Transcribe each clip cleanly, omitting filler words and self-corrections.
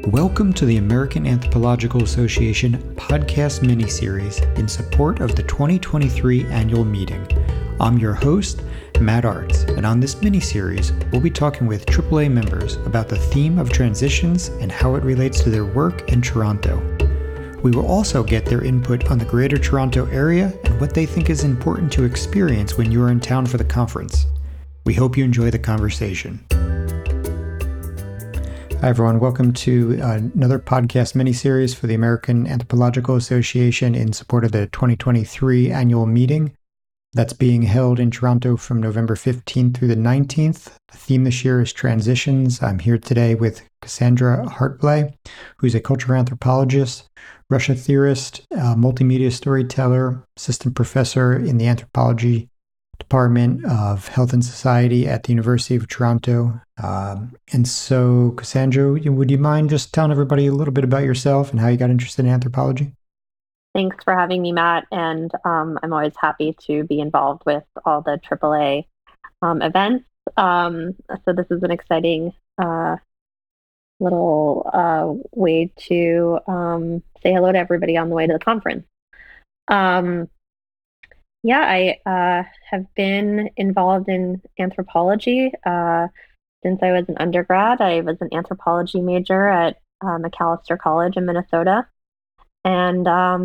Welcome to the American Anthropological Association podcast mini-series in support of the 2023 annual meeting. I'm your host, Matt Arts, and on this mini-series, we'll be talking with AAA members about the theme of transitions and how it relates to their work in Toronto. We will also get their input on the Greater Toronto Area and what they think is important to experience when you are in town for the conference. We hope you enjoy the conversation. Hi, everyone. Welcome to another podcast mini-series for the American Anthropological Association in support of the 2023 annual meeting that's being held in Toronto from November 15th through the 19th. The theme this year is transitions. I'm here today with Cassandra Hartblay, who's a cultural anthropologist, Russia theorist, multimedia storyteller, assistant professor in the anthropology Department of Health and Society at the University of Toronto. And so, Cassandra, would you mind just telling everybody a little bit about yourself and how you got interested in anthropology? Thanks for having me, Matt. And I'm always happy to be involved with all the AAA events. So this is an exciting little way to say hello to everybody on the way to the conference. I have been involved in anthropology since I was an undergrad. I was an anthropology major at Macalester College in Minnesota, and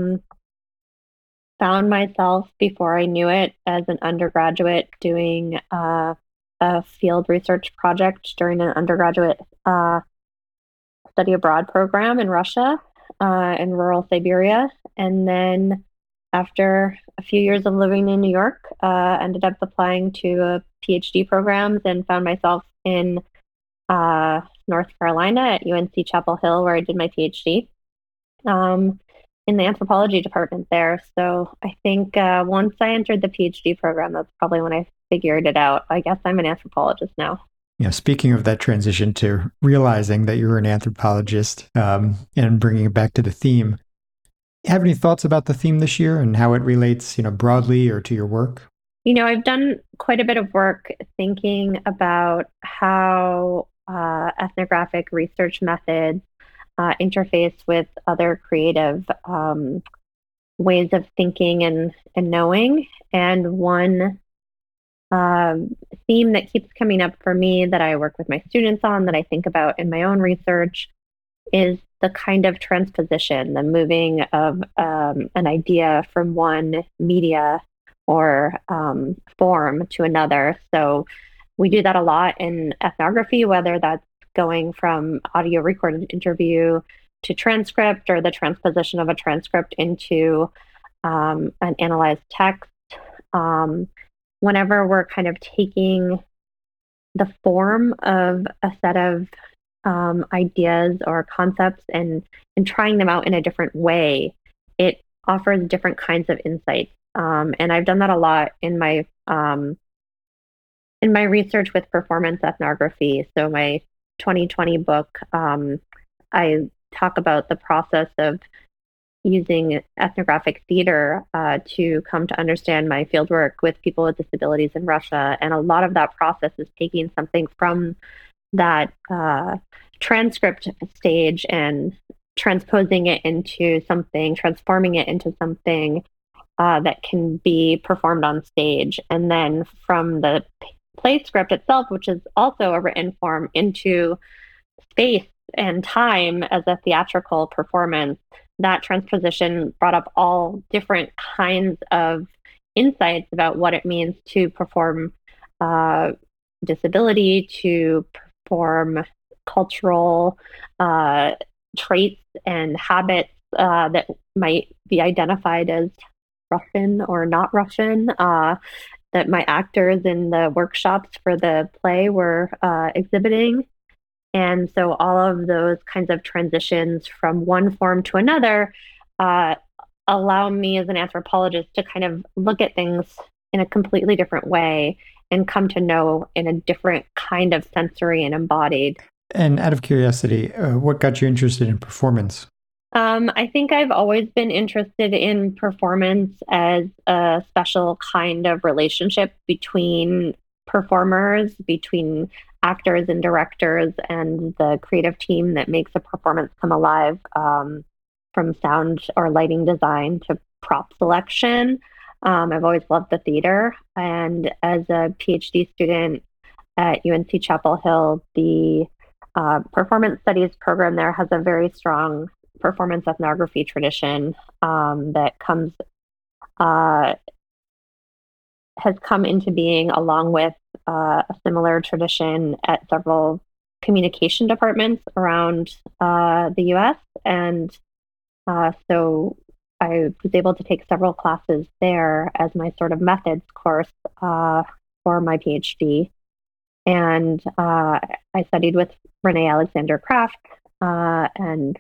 found myself, before I knew it, as an undergraduate doing a field research project during an undergraduate study abroad program in Russia, in rural Siberia, and then after a few years of living in New York, ended up applying to PhD programs and found myself in North Carolina at UNC Chapel Hill, where I did my PhD in the anthropology department there. So I think once I entered the PhD program, that's probably when I figured it out. I guess I'm an anthropologist now. Yeah, speaking of that transition to realizing that you were an anthropologist and bringing it back to the theme, have any thoughts about the theme this year and how it relates, broadly or to your work? I've done quite a bit of work thinking about how ethnographic research methods interface with other creative ways of thinking and knowing. And one theme that keeps coming up for me that I work with my students on, that I think about in my own research, is the kind of transposition, the moving of an idea from one media or form to another. So we do that a lot in ethnography, whether that's going from audio recorded interview to transcript, or the transposition of a transcript into an analyzed text. Whenever we're kind of taking the form of a set of ideas or concepts and trying them out in a different way, it offers different kinds of insights. And I've done that a lot in my research with performance ethnography. So my 2020 book, I talk about the process of using ethnographic theater to come to understand my fieldwork with people with disabilities in Russia. And a lot of that process is taking something from that transcript stage and transposing it into something, transforming it into something that can be performed on stage. And then from the play script itself, which is also a written form, into space and time as a theatrical performance. That transposition brought up all different kinds of insights about what it means to perform disability, to perform cultural traits and habits that might be identified as Russian or not Russian, that my actors in the workshops for the play were exhibiting. And so all of those kinds of transitions from one form to another allow me as an anthropologist to kind of look at things in a completely different way and come to know in a different kind of sensory and embodied. And out of curiosity, what got you interested in performance? I think I've always been interested in performance as a special kind of relationship between performers, between actors and directors and the creative team that makes a performance come alive, from sound or lighting design to prop selection. I've always loved the theater. And as a PhD student at UNC Chapel Hill, the performance studies program there has a very strong performance ethnography tradition that has come into being along with a similar tradition at several communication departments around the US. And so I was able to take several classes there as my sort of methods course for my PhD. And I studied with Renee Alexander Kraft, and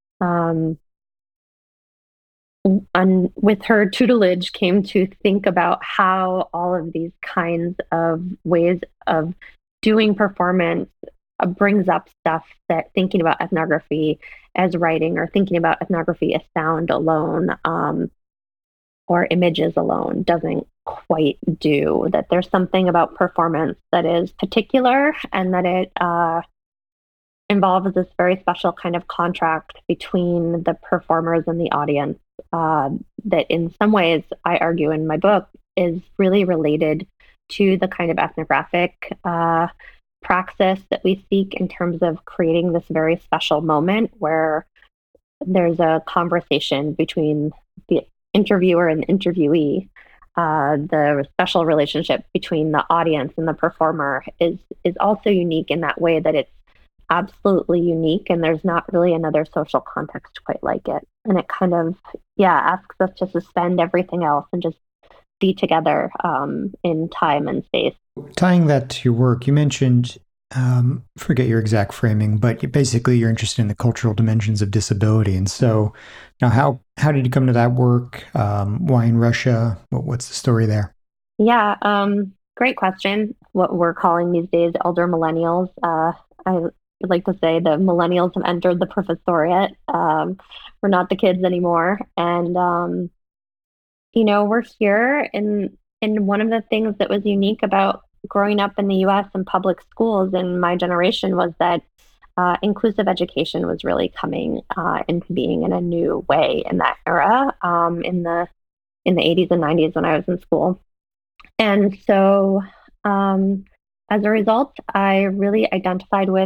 with her tutelage came to think about how all of these kinds of ways of doing performance brings up stuff that thinking about ethnography as writing or thinking about ethnography as sound alone, or images alone doesn't quite do. That there's something about performance that is particular, and that it involves this very special kind of contract between the performers and the audience, that in some ways, I argue in my book, is really related to the kind of ethnographic praxis that we seek in terms of creating this very special moment where there's a conversation between the interviewer and the interviewee. The special relationship between the audience and the performer is also unique in that way, that it's absolutely unique, and there's not really another social context quite like it. And it kind of, asks us to suspend everything else and just be together in time and space. Tying that to your work, you mentioned, forget your exact framing, but basically you're interested in the cultural dimensions of disability. And so now how did you come to that work? Why in Russia? What's the story there? Yeah, great question. What we're calling these days elder millennials. I like to say the millennials have entered the professoriate. We're not the kids anymore. And, we're here. And one of the things that was unique about growing up in the US and public schools in my generation was that inclusive education was really coming into being in a new way in that era, in the 80s and 90s when I was in school. And so, as a result, I really identified with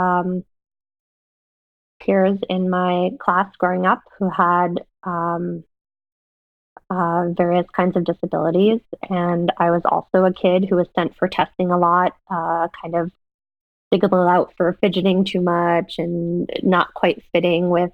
peers in my class growing up who had various kinds of disabilities. And I was also a kid who was sent for testing a lot, kind of singled out for fidgeting too much and not quite fitting with,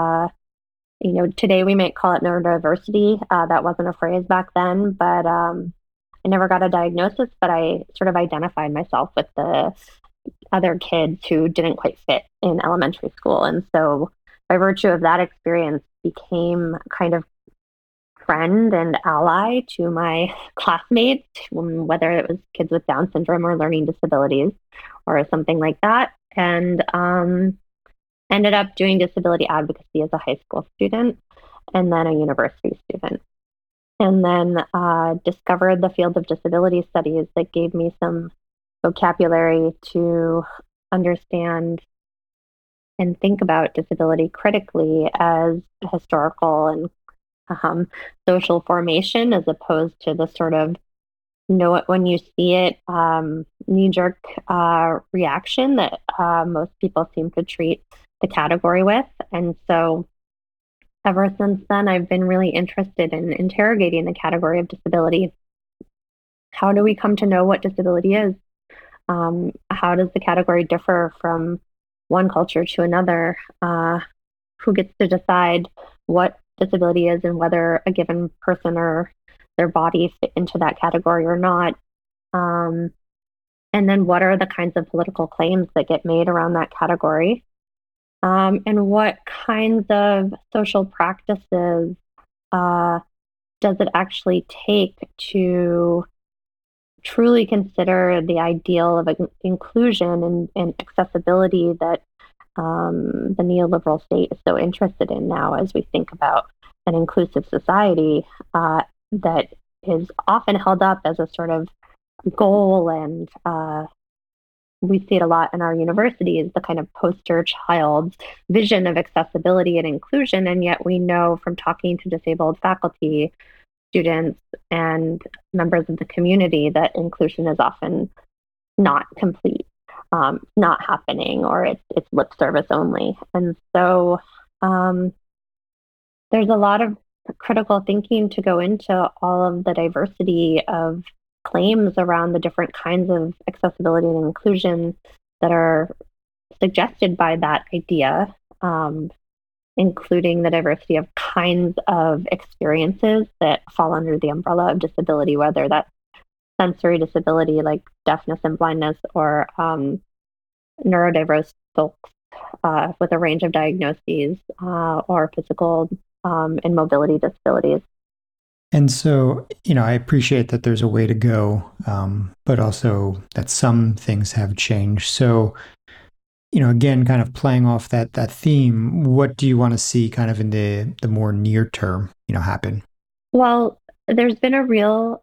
today we might call it neurodiversity. That wasn't a phrase back then, but I never got a diagnosis, but I sort of identified myself with the other kids who didn't quite fit in elementary school. And so by virtue of that experience, became kind of friend and ally to my classmates, whether it was kids with Down syndrome or learning disabilities or something like that. And ended up doing disability advocacy as a high school student and then a university student. And then discovered the field of disability studies that gave me some vocabulary to understand and think about disability critically as a historical and social formation, as opposed to the sort of know it when you see it knee-jerk reaction that most people seem to treat the category with. And so ever since then, I've been really interested in interrogating the category of disability. How do we come to know what disability is? How does the category differ from one culture to another? Who gets to decide what disability is and whether a given person or their body fit into that category or not? And then what are the kinds of political claims that get made around that category? And what kinds of social practices does it actually take to truly consider the ideal of inclusion and accessibility that the neoliberal state is so interested in now, as we think about an inclusive society that is often held up as a sort of goal and we see it a lot in our universities, the kind of poster child vision of accessibility and inclusion. And yet we know from talking to disabled faculty, students, and members of the community that inclusion is often not complete, not happening, or it's lip service only. And so there's a lot of critical thinking to go into all of the diversity of claims around the different kinds of accessibility and inclusion that are suggested by that idea, including the diversity of kinds of experiences that fall under the umbrella of disability, whether that's sensory disability like deafness and blindness, or neurodiverse folks with a range of diagnoses, or physical and mobility disabilities. And so, I appreciate that there's a way to go, but also that some things have changed. So, again, kind of playing off that theme, what do you want to see kind of in the more near term, happen? Well, there's been a real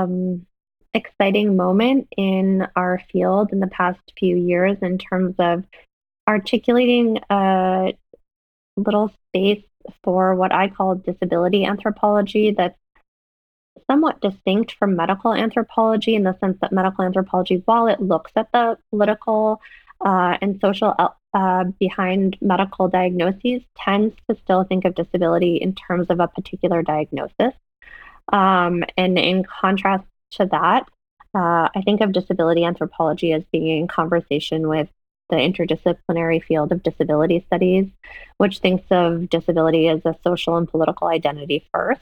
exciting moment in our field in the past few years in terms of articulating a little space for what I call disability anthropology that's somewhat distinct from medical anthropology, in the sense that medical anthropology, while it looks at the political and social behind medical diagnoses, tends to still think of disability in terms of a particular diagnosis. And in contrast to that, I think of disability anthropology as being in conversation with the interdisciplinary field of disability studies, which thinks of disability as a social and political identity first,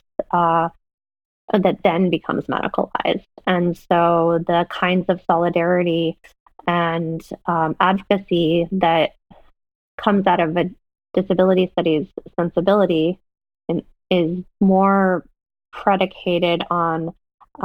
that then becomes medicalized. And so the kinds of solidarity and advocacy that comes out of a disability studies sensibility is more predicated on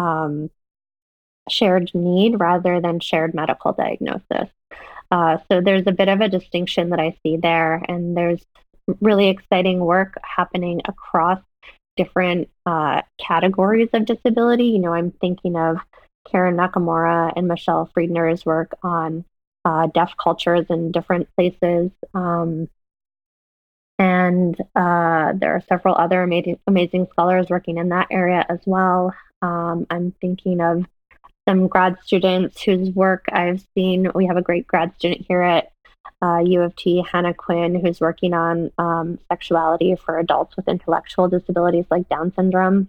shared need rather than shared medical diagnosis. So there's a bit of a distinction that I see there, and there's really exciting work happening across different categories of disability. I'm thinking of Karen Nakamura and Michelle Friedner's work on deaf cultures in different places. And there are several other amazing scholars working in that area as well. I'm thinking of some grad students whose work I've seen. We have a great grad student here at U of T, Hannah Quinn, who's working on sexuality for adults with intellectual disabilities like Down syndrome.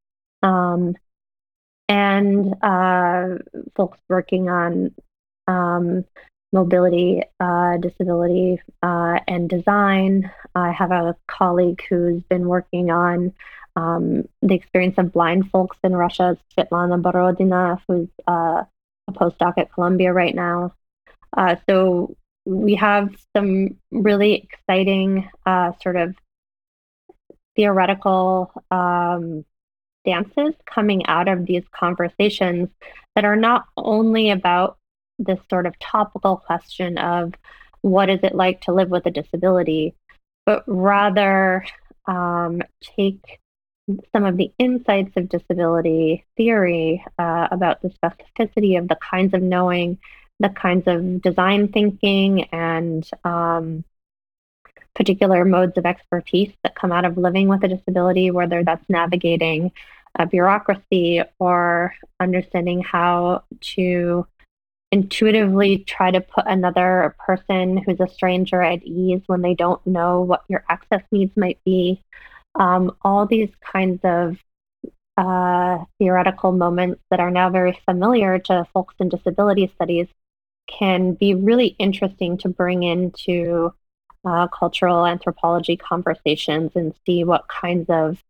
And folks working on mobility, disability, and design. I have a colleague who's been working on the experience of blind folks in Russia, Svetlana Borodina, who's a postdoc at Columbia right now. So we have some really exciting sort of theoretical dances coming out of these conversations that are not only about this sort of topical question of what is it like to live with a disability, but rather take some of the insights of disability theory about the specificity of the kinds of knowing, the kinds of design thinking, and particular modes of expertise that come out of living with a disability, whether that's navigating a bureaucracy or understanding how to intuitively try to put another person who's a stranger at ease when they don't know what your access needs might be. All these kinds of theoretical moments that are now very familiar to folks in disability studies can be really interesting to bring into cultural anthropology conversations and see what kinds of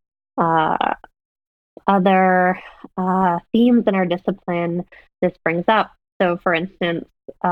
other themes in our discipline this brings up. So, for instance,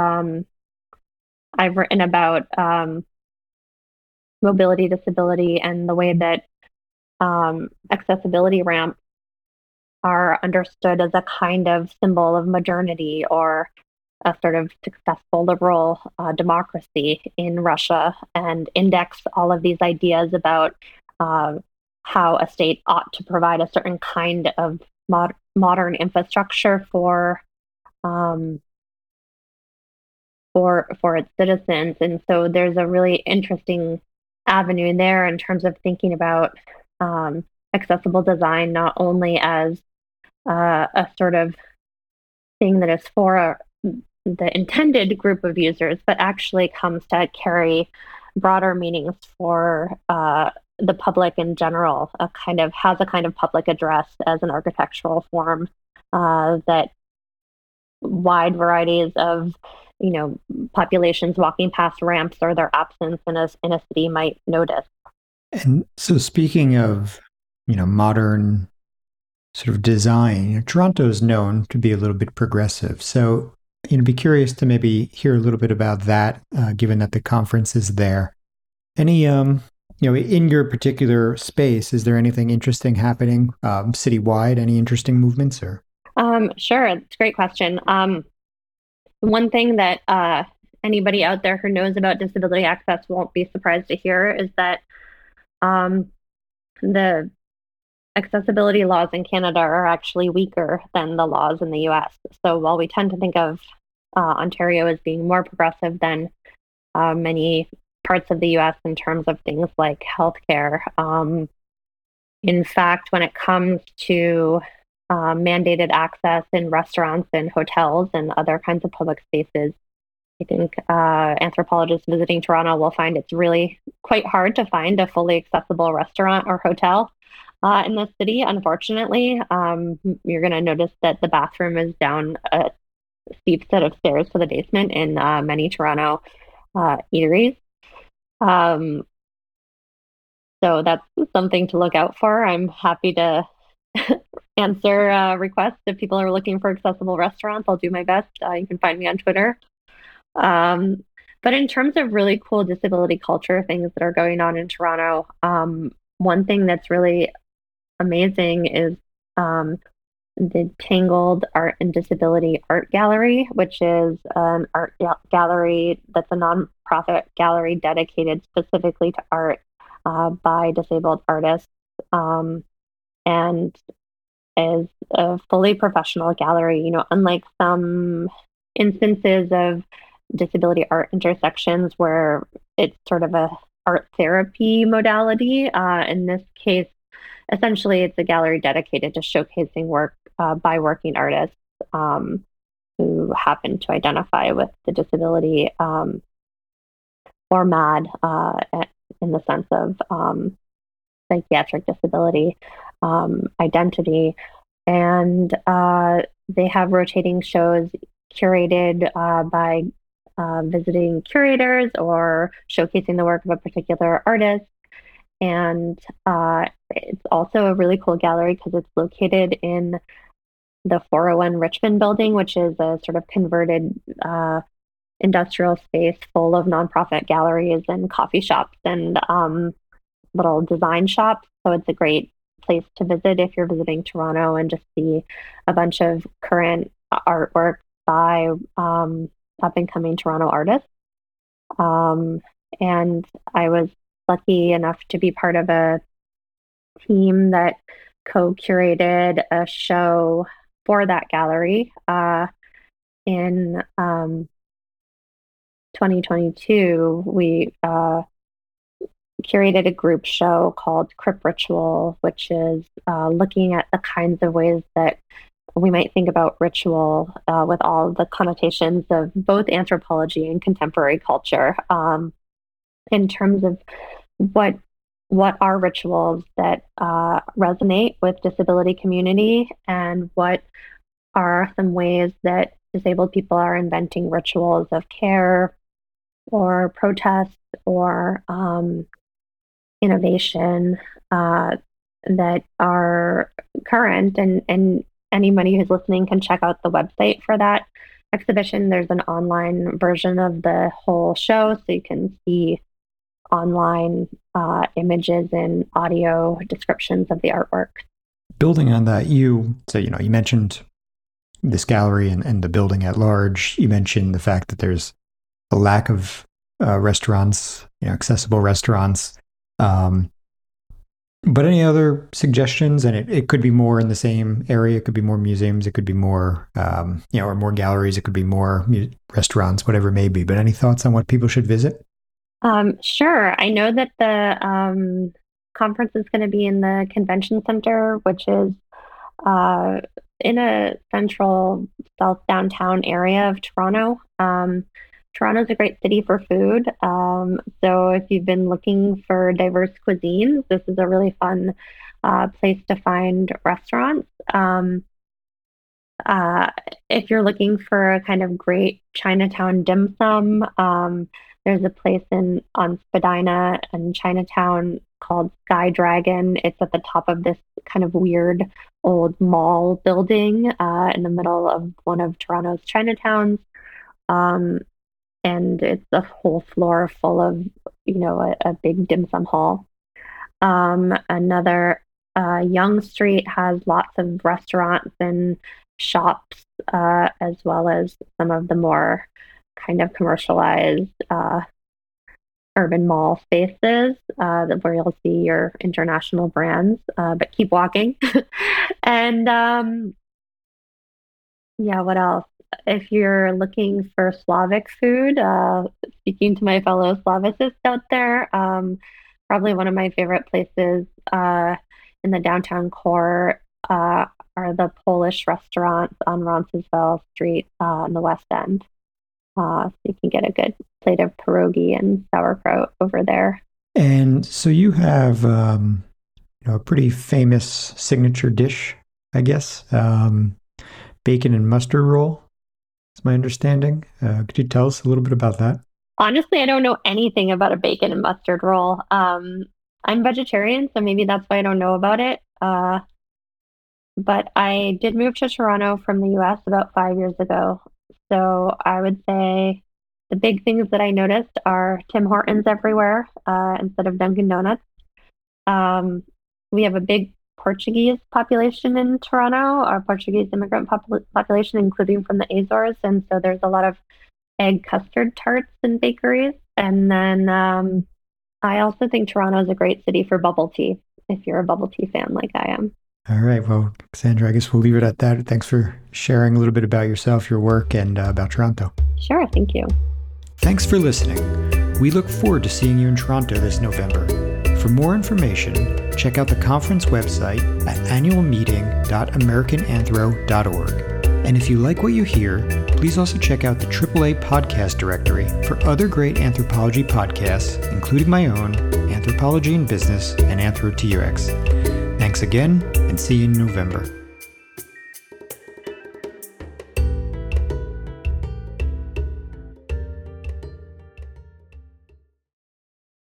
I've written about mobility disability and the way that accessibility ramps are understood as a kind of symbol of modernity or a sort of successful liberal democracy in Russia, and index all of these ideas about how a state ought to provide a certain kind of modern infrastructure for for its citizens. And so there's a really interesting avenue there in terms of thinking about accessible design not only as a sort of thing that is for the intended group of users, but actually comes to carry broader meanings for the public in general. Has a kind of public address as an architectural form that wide varieties of populations walking past ramps or their absence in a city might notice. And so, speaking of modern sort of design, Toronto is known to be a little bit progressive. So, be curious to maybe hear a little bit about that, given that the conference is there. Any, in your particular space, is there anything interesting happening citywide? Any interesting movements or? Sure, it's a great question. One thing that anybody out there who knows about disability access won't be surprised to hear is that the accessibility laws in Canada are actually weaker than the laws in the US. So while we tend to think of Ontario as being more progressive than many parts of the US in terms of things like healthcare, in fact, when it comes to mandated access in restaurants and hotels and other kinds of public spaces, I think anthropologists visiting Toronto will find it's really quite hard to find a fully accessible restaurant or hotel in the city. Unfortunately, you're going to notice that the bathroom is down a steep set of stairs to the basement in many Toronto eateries. So that's something to look out for. I'm happy to answer requests if people are looking for accessible restaurants. I'll do my best. You can find me on Twitter. But in terms of really cool disability culture things that are going on in Toronto, one thing that's really amazing is the Tangled Art and Disability Art Gallery, which is an art gallery that's a nonprofit gallery dedicated specifically to art by disabled artists, and is a fully professional gallery. Unlike some instances of disability art intersections where it's sort of a art therapy modality, in this case, essentially it's a gallery dedicated to showcasing work by working artists who happen to identify with the disability or MAD in the sense of psychiatric disability identity. And they have rotating shows curated by visiting curators or showcasing the work of a particular artist. And it's also a really cool gallery because it's located in the 401 Richmond building, which is a sort of converted industrial space full of nonprofit galleries and coffee shops and little design shops. So it's a great place to visit if you're visiting Toronto and just see a bunch of current artwork by up and coming Toronto artists. And I was lucky enough to be part of a team that co-curated a show for that gallery in 2022. We curated a group show called Crip Ritual, which is looking at the kinds of ways that we might think about ritual with all the connotations of both anthropology and contemporary culture, in terms of what are rituals that resonate with disability community, and what are some ways that disabled people are inventing rituals of care or protest or innovation that are current. And anybody who's listening can check out the website for that exhibition. There's an online version of the whole show, so you can see online images and audio descriptions of the artwork. Building on that, you mentioned this gallery and the building at large. You mentioned the fact that there's a lack of restaurants, accessible restaurants. But any other suggestions? And it could be more in the same area. It could be more museums. It could be more, or more galleries. It could be more restaurants, whatever it may be. But any thoughts on what people should visit? Sure. I know that the conference is going to be in the convention center, which is uh, in a central south downtown area of Toronto. Toronto's a great city for food. So if you've been looking for diverse cuisines, this is a really fun place to find restaurants. Uh, if you're looking for a kind of great Chinatown dim sum, there's a place in on Spadina and Chinatown called Sky Dragon. It's at the top of this kind of weird old mall building in the middle of one of Toronto's Chinatowns. Um, and it's a whole floor full of, a big dim sum hall. Another Young Street has lots of restaurants and shops, as well as some of the more kind of commercialized urban mall spaces where you'll see your international brands. But keep walking. And yeah, what else? If you're looking for Slavic food, speaking to my fellow Slavicists out there, probably one of my favorite places in the downtown core are the Polish restaurants on Roncesvalles Street in the West End. So you can get a good plate of pierogi and sauerkraut over there. And so you have, a pretty famous signature dish, I guess, bacon and mustard roll. That's my understanding. Could you tell us a little bit about that? Honestly, I don't know anything about a bacon and mustard roll. I'm vegetarian, so maybe that's why I don't know about it. But I did move to Toronto from the US about 5 years ago. So I would say the big things that I noticed are Tim Hortons everywhere instead of Dunkin' Donuts. We have a big Portuguese population in Toronto, our Portuguese immigrant population, including from the Azores. And so there's a lot of egg custard tarts and bakeries. And then I also think Toronto is a great city for bubble tea, if you're a bubble tea fan like I am. All right. Well, Cassandra, I guess we'll leave it at that. Thanks for sharing a little bit about yourself, your work, and about Toronto. Sure. Thank you. Thanks for listening. We look forward to seeing you in Toronto this November. For more information, check out the conference website at annualmeeting.americananthro.org. And if you like what you hear, please also check out the AAA podcast directory for other great anthropology podcasts, including my own, Anthropology in Business and Anthro TUX. Thanks again, and see you in November.